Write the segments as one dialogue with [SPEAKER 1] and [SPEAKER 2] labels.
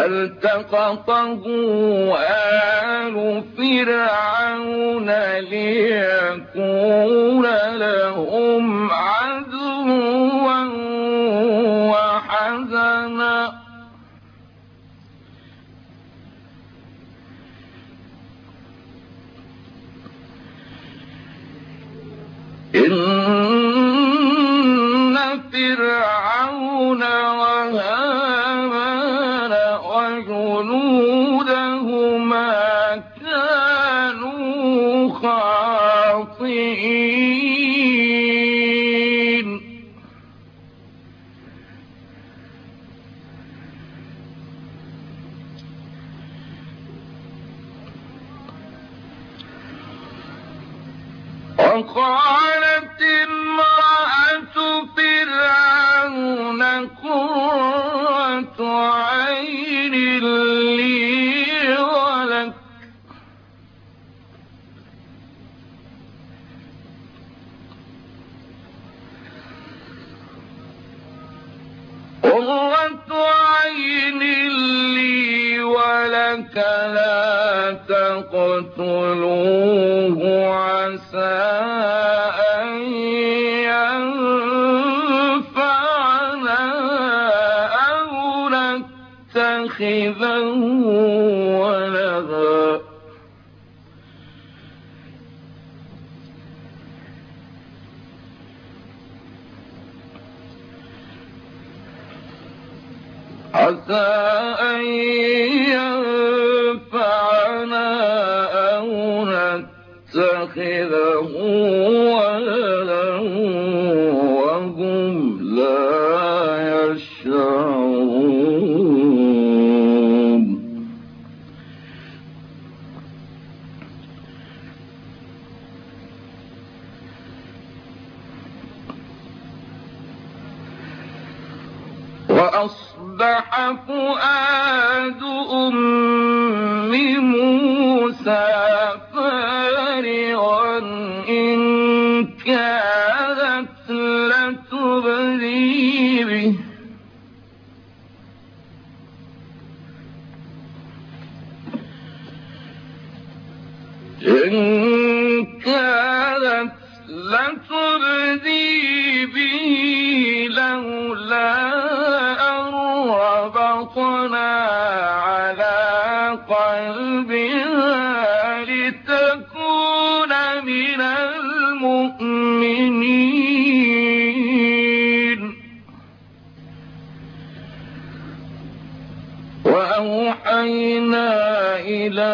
[SPEAKER 1] فالتقطه آل فرعون ليكون لهم عدوا وحزنا إن فرعون وهامان وجنودهما كانوا خاطئين وقالت امرأة فرعون قرة عين لي ولك لا تقتلوه عسى أن ينفعنا أو نتخذه ولدا عسى أن ينفعنا أو نتخذه ولدا وهم لا يشعرون وأصبح فؤاد أم موسى فارغا إن كادت لتبدي به لولا ربطنا على قلبها لتكون من المؤمنين وأوحينا إلى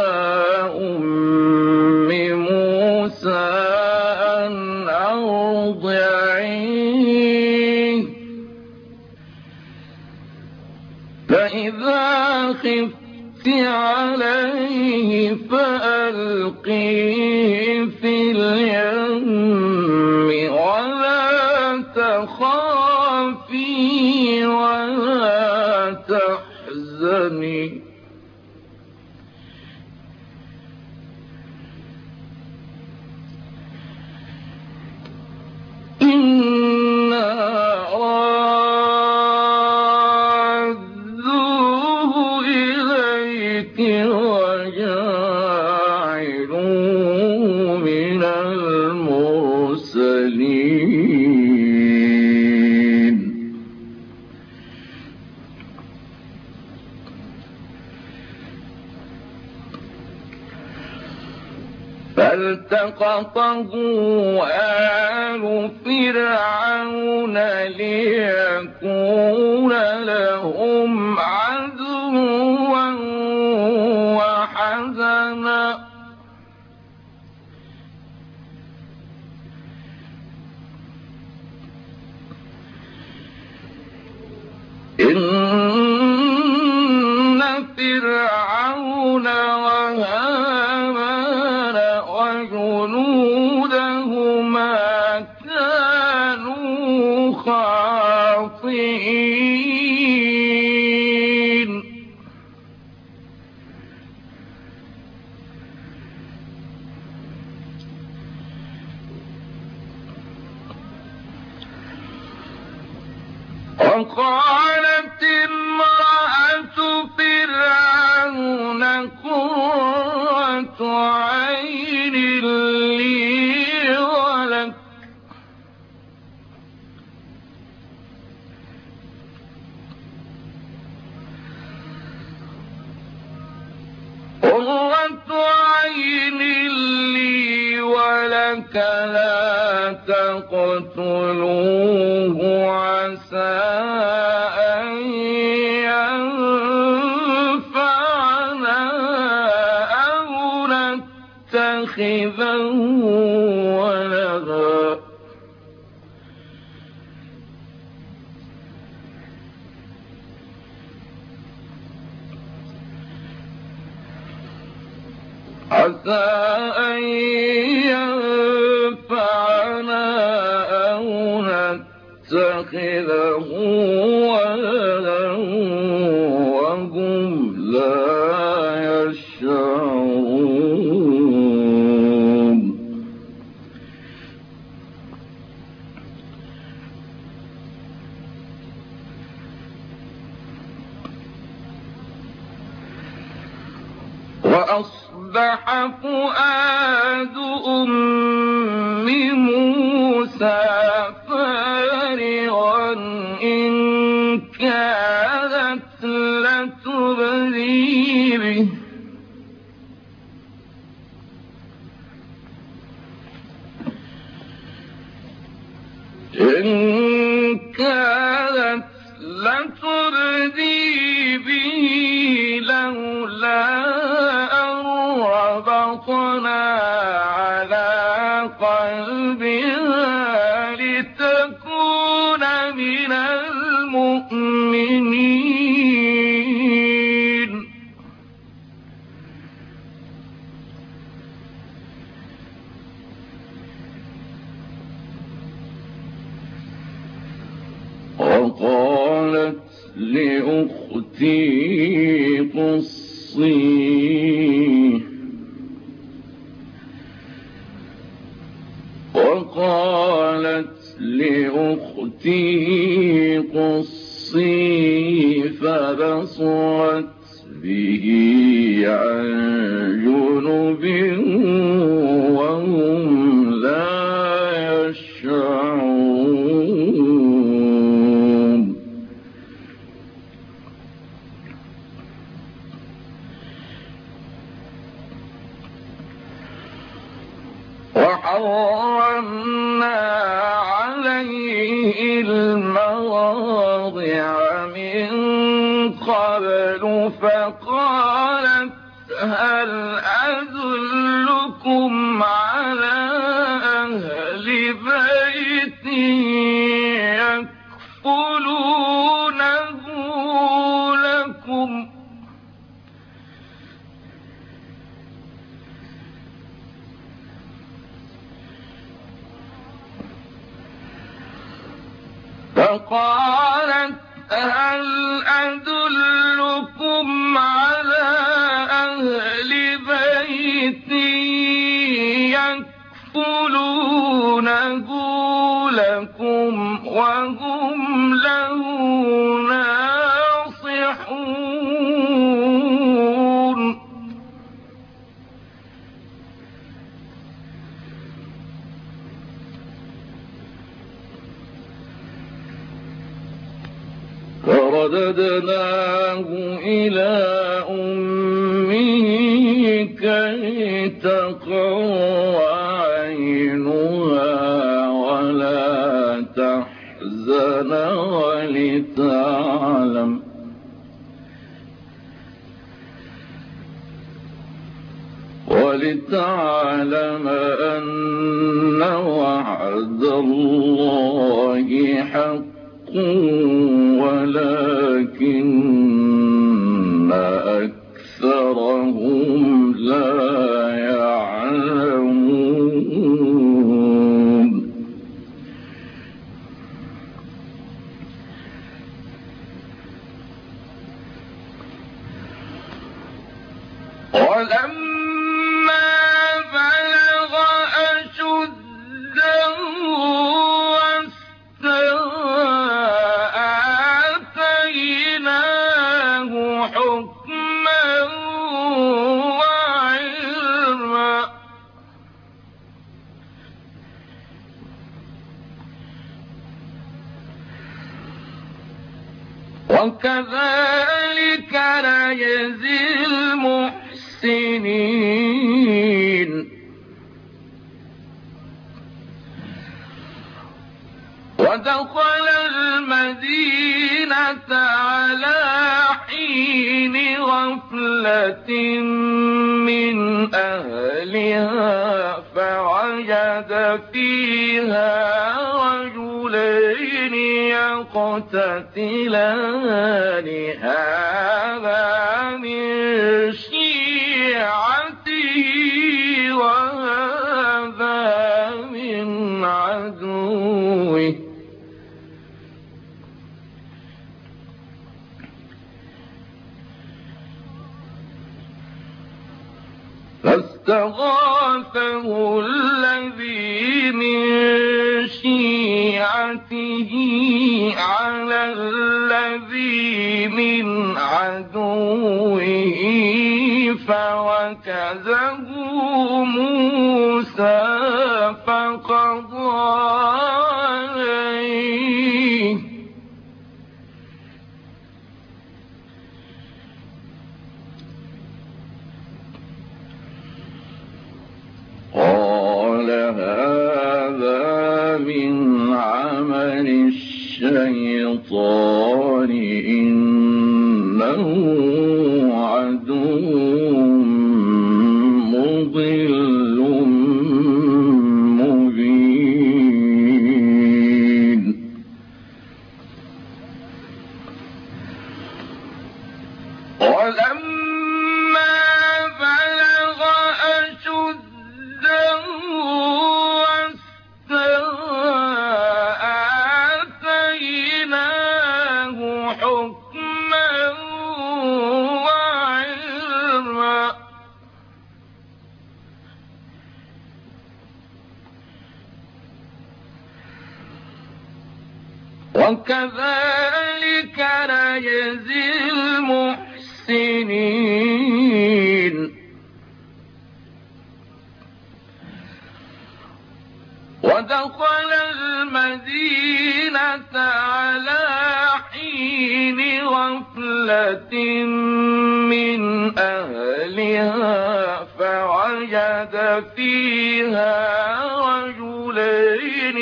[SPEAKER 1] أم موسى أن أرضعيه فإذا خفت عليه فألقيه في اليم ولا تخافي ولا تحزني إنا رادوه إليك وجاعلوه من المرسلين فالتقطه آل فرعون ليكون لهم عدوا وحزنا إن فرعون وهامان وجنودهما كانوا خاطئين وقالت امرأة فرعون قرة عين لي ولك لا تقتلوه عسى أن ينفعنا أو نتخذه ولدا عسى أن ينفعنا أو نتخذه ولدا وهم لا يشعرون وأصبح فؤاد أم موسى فارغا إن كادت لتبدي به لولا ربطنا على قلبها لتكون من المؤمنين وقالت لأختي قصيه فبصرت به عن جنب وهم لا يشعرون وحرمنا عليه المواضع من قبل فقالت هل أدلكم على أهل بيت يكفلونه لكم فقالت هل أدلكم على أهل بيت يكفلونه لكم وهم له ناصحون فرددناه إلى أمه كي تقر عينها ولا تحزن ولتعلم أن وعد الله حق ولكن أكثرهم لا يعلمون ولما بلغ أشده واستوى آتيناه وكذلك نجزي المحسنين ودخل المدينة على حين غفلة من أهلها فوجد فيها رجلين يقتتلان هذا من شيعته وهذا من عدوه فاستغاثه الذي من شيعته على الذي من عدوه فوكزه موسى فقضى عليه قال هذا من عمل الشيطان إنه عدو مضل مبين ولما بلغ أشده آتيناه حكما وعلما وكذلك نجزي المحسنين ودخل المدينة على حين غفلة من أهلها فوجد فيها رجلين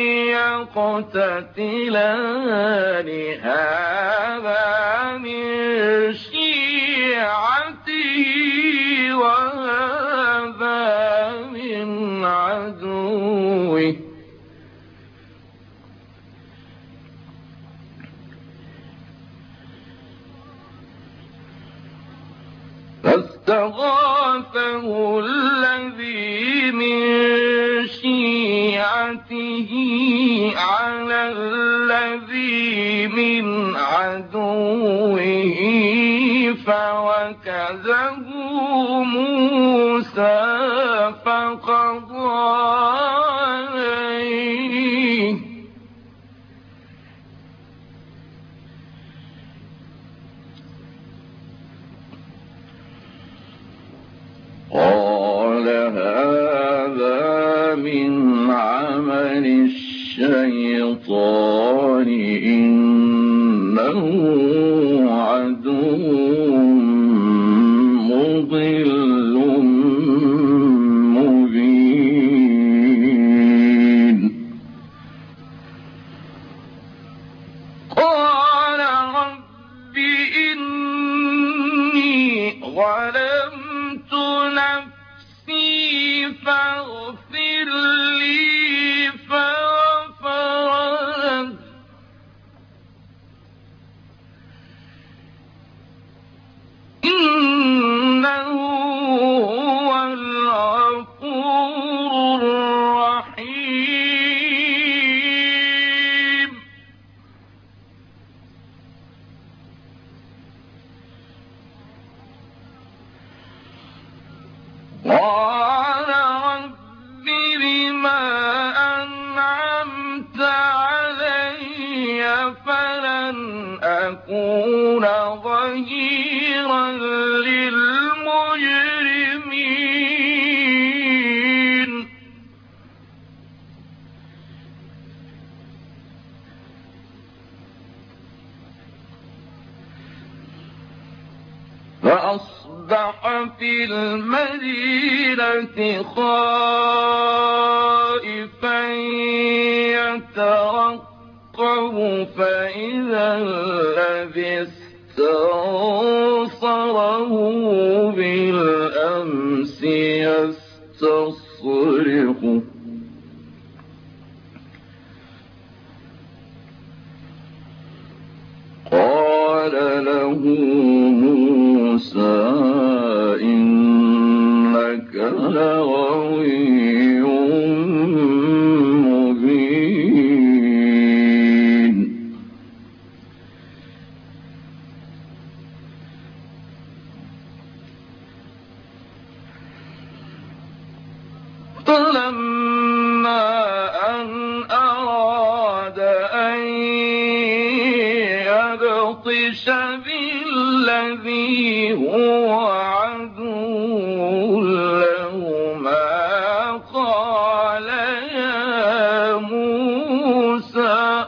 [SPEAKER 1] يقتتلان هذا من شيعته وهذا من عدوه فاستغاثه الذي من شيعته على الذي من عدوه فوكزه موسى فقضى عليه قال هذا من عمل الشيطان إنه عدو مضل مبين قال رب إني ظلمت نفسي فاغفر لي فغفر له إنه هو الغفور الرحيم قال رب بما أنعمت علي فلن أكون ظهيرا للمجرمين فأصبح في المدينة خائفا يترقب فإذا الذي استنصره بالأمس يستصرخه قال له موسى إنك لغوي مبين فلما أن أراد أن يبطش بالذي هو عدو لهما قال يا موسى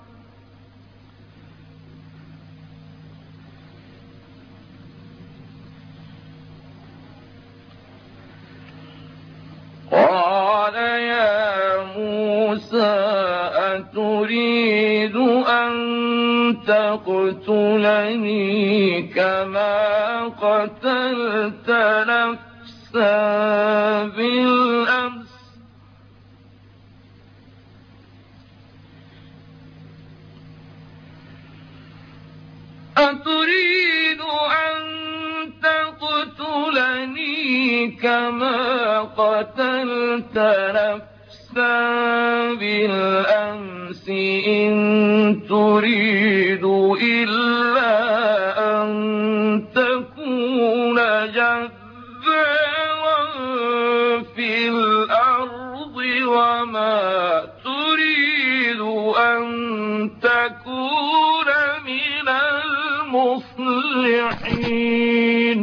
[SPEAKER 1] أتريد أن تقتلني كما قتلت نفسا بالأمس كما قتلت نفسا بالأمس إن تريد إلا أن تكون جبارا في الأرض وما تريد أن تكون من المصلحين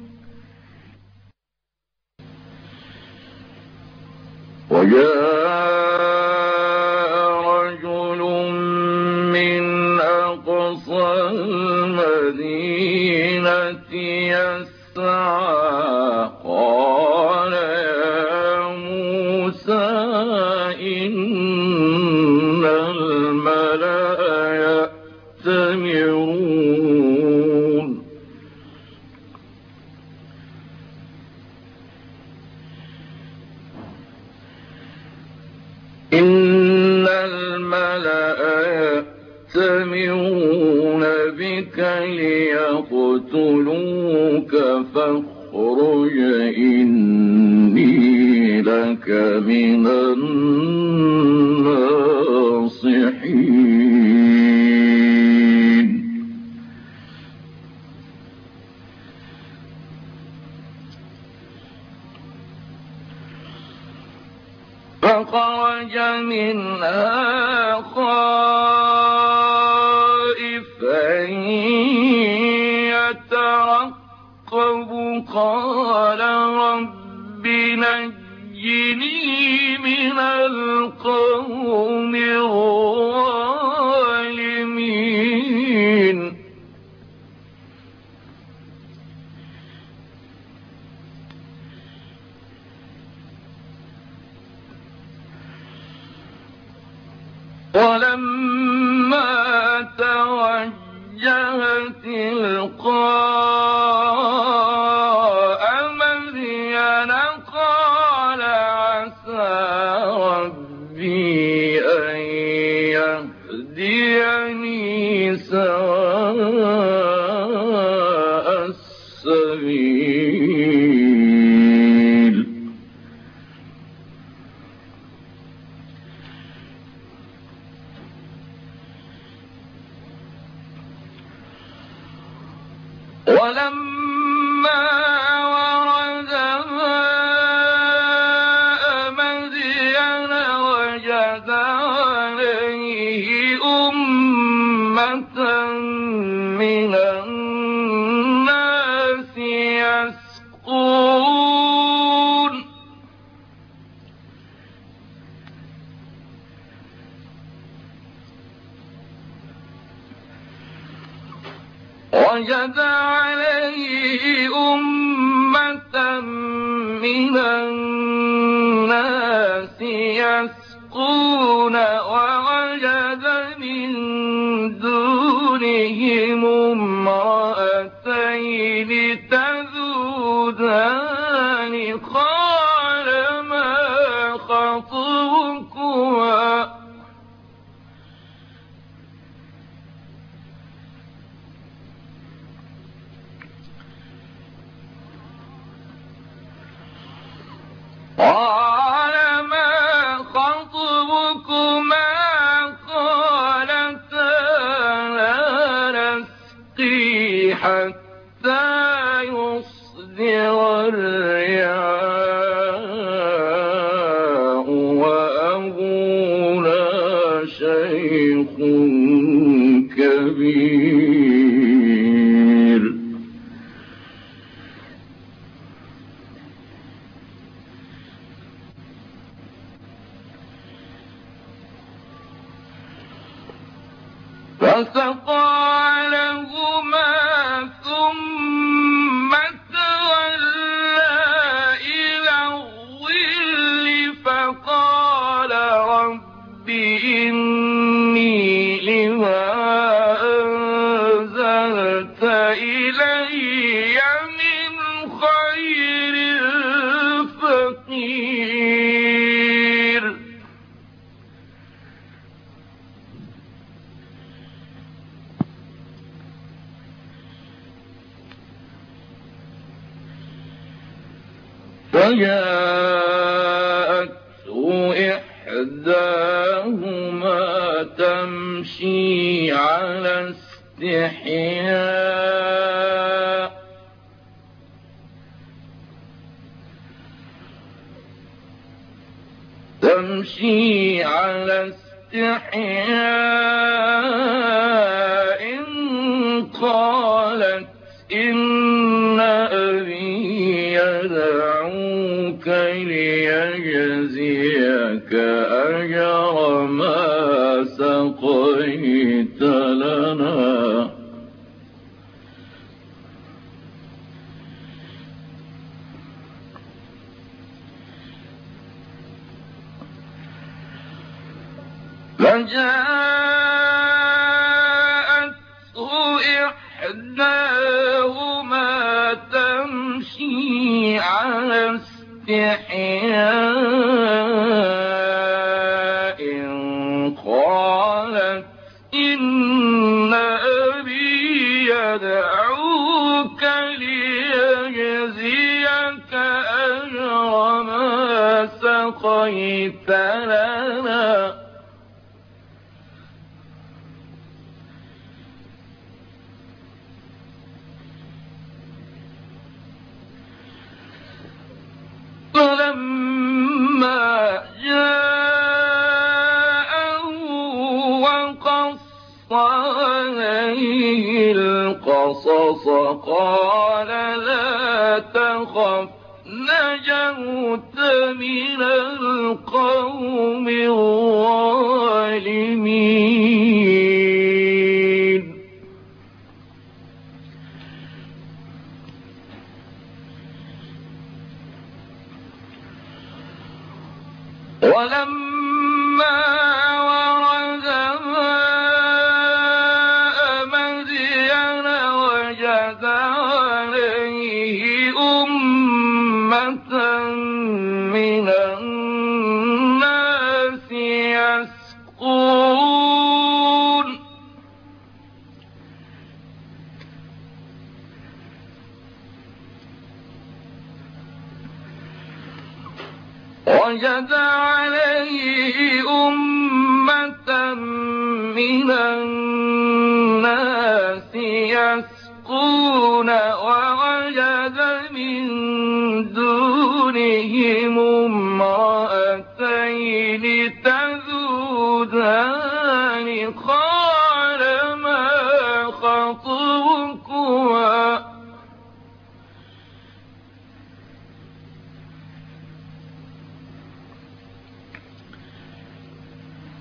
[SPEAKER 1] وجاء رجل من أقصى المدينة يسعى قال يا موسى إن الملأ يأتمرون بك ليقتلوك فاخرج إني لك من الناصحين فخرج منها خائفا يترقب قال رب نجني من القوم الظالمين ولما توجه تلقاء مدين قال عسى ربي أن يهديني سواء السبيل ولما ورد ماء مدين وجد عليه أمة من الناس يسقون وجد عليه أمة من الناس يسقون ووجد من دونهم امرأتين تذودان قال ما خطبكما قال ما خطبكما قالتا لا نسقي حتى يصدر الرعاء وأبونا شيخ كبير فسقى لهما ثم تولى إلى الظل فقال رب إني لما أنزلت إلي من خير فقير فجاءته إحداهما تمشي على استحياء قالت إن أبي يدعوك ليجزيك أجر ما سقيت لنا فجاءته إحداهما تمشي على استحياء قالت إن أبي يدعوك ليجزيك أجر ما سقيت لنا فلما جاءه وقص عليه القصص قال لا تخف نجوت من القوم الظالمين ولما ورد ماء مدين وجد عليه أمة من الناس يسقون وجد عليه أمة من الناس يسقون ووجد من دونهم امرأتين تذودان قال ما خطبكما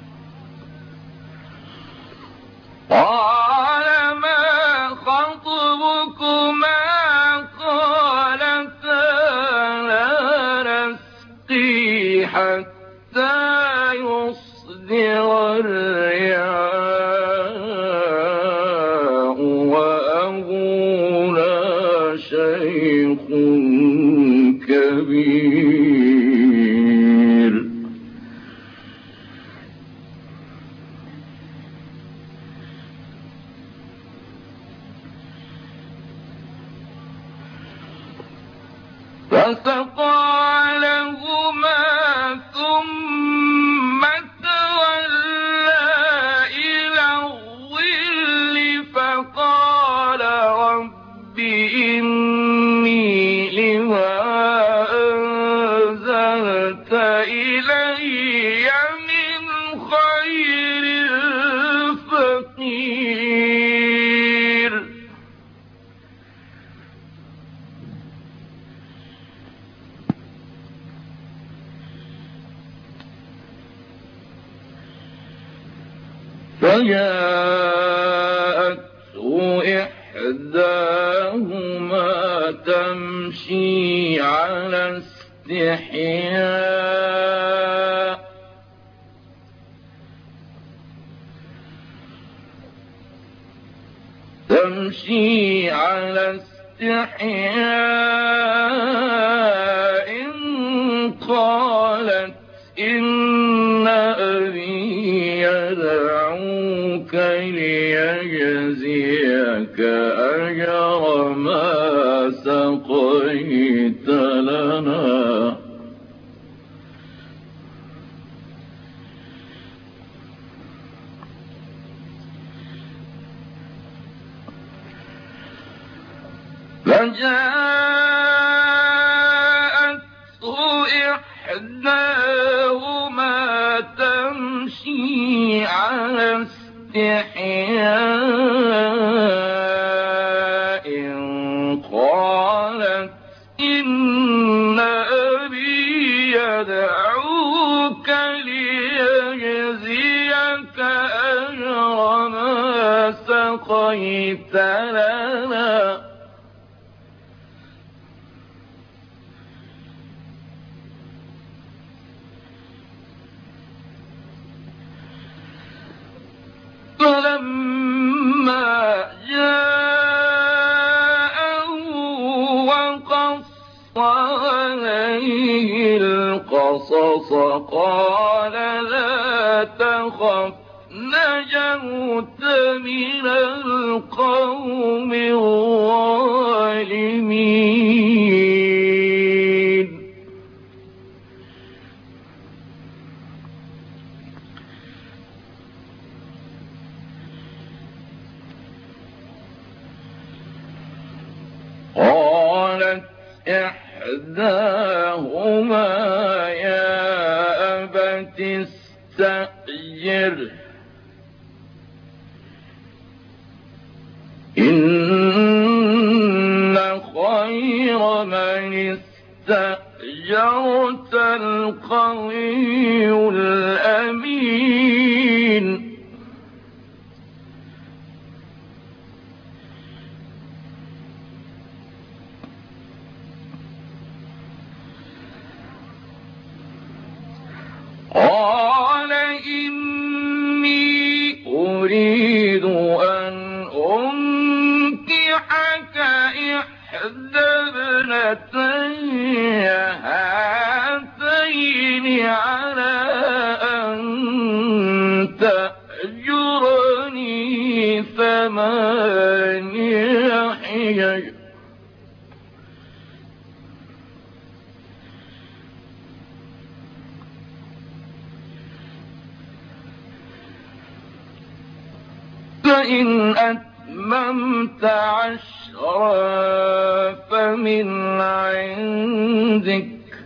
[SPEAKER 1] قال ما خطبكما شيخ كبير. فسقى لهما ثم تولى إلى الظل فقال رب إني لما أنزلت إلي من خير فقير. فجاءته إحداهما تمشي على استحياء قالت إن أبي يدعوك ليجزيك أجر ما سقيت لنا. فجاءته إحداهما تمشي على استحياء قالت إن أبي يدعوك ليجزيك أجر ما سقيت لنا. فلما جاءه وقص عليه القصص قال لا تخف نجوت من القوم الظالمين. قالت إحداهما يا أبت استأجره إن خير من استأجرت القوي الأمين. قال إني أريد أن أنكحك إحدى ابنتي هاتين على أن تأجرني 8 حجج فإن أتممت 10 فمن عندك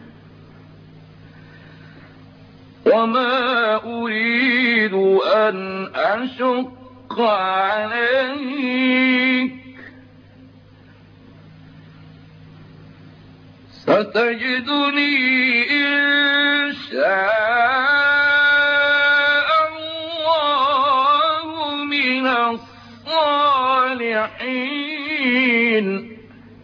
[SPEAKER 1] وما أريد أن أشق عليك ستجدني إن شاء الله من الصالحين.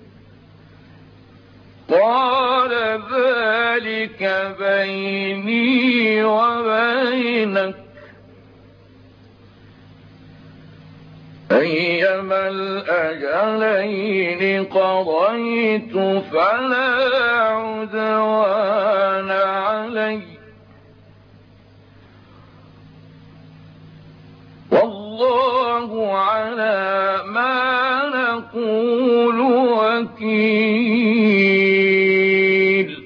[SPEAKER 1] قال ذلك بيني وبينك أيما الأجلين قضيت فلا عدوان علي والله على ما نقول وكيل.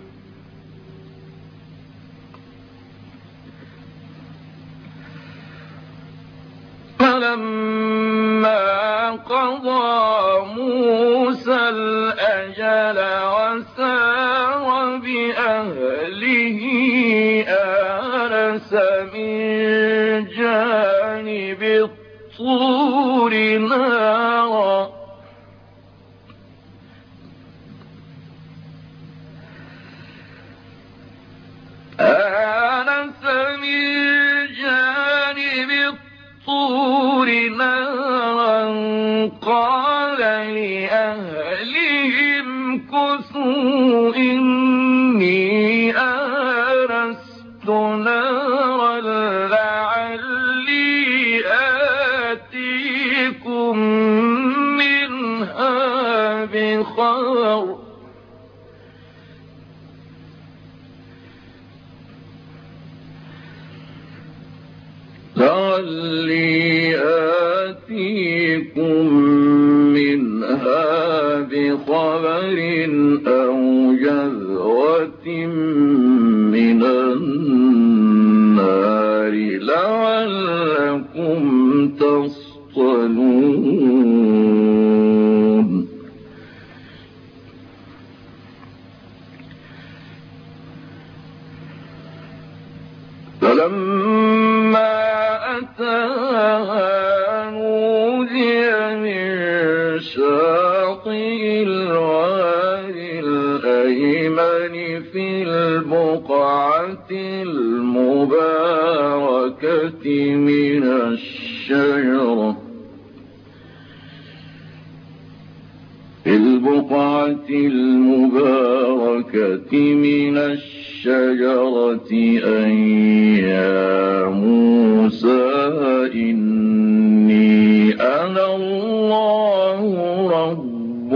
[SPEAKER 1] فلما قضى موسى الأجل وسار بأهله آنس من جانب الطور نارا قال لأهلهم كثوا إني آنست نارا لعلي آتيكم منها بخبر أو جذوة من النار لعلكم تصطلون. فلما أتاها نودي من شاطئ الوادي الأيمن في البقعة المباركة من الشجرة أن يا موسى إني أنا الله رب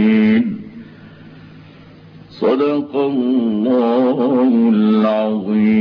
[SPEAKER 1] العالمين. صدق الله العظيم.